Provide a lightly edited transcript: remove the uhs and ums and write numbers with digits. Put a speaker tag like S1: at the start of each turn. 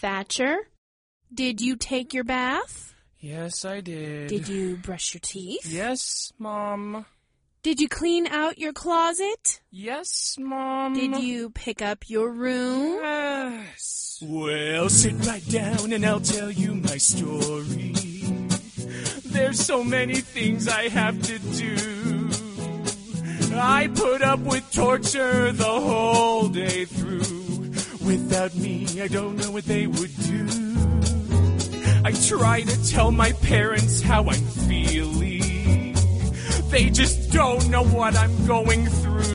S1: Thatcher, did you take your bath?
S2: Yes, I did.
S1: Did you brush your teeth?
S2: Yes, Mom.
S1: Did you clean out your closet?
S2: Yes, Mom.
S1: Did you pick up your room?
S2: Yes. Well, sit right down and I'll tell you my story. There's so many things I have to do. I put up with torture the whole day through. Without me, I don't know what they would do. I try to tell my parents how I'm feeling. They just don't know what I'm going through.